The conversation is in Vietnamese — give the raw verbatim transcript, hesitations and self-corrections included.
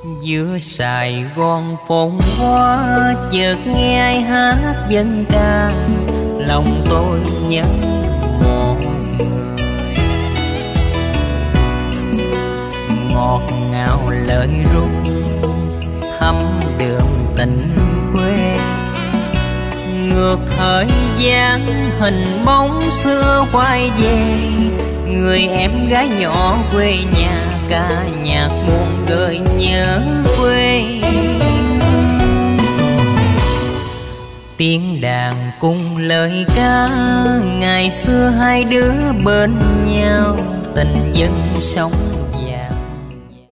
Giữa Sài Gòn phồn hoa, chợt nghe ai hát dân ca, lòng tôi nhớ một người. Ngọt ngào lời ru thắm đượm tình quê, ngược thời gian hình bóng xưa quay về. Người em gái nhỏ quê nhà, ca nhạc buồn gợi nhớ quê. Tiếng đàn cùng lời ca, ngày xưa hai đứa bên nhau, tình dân sống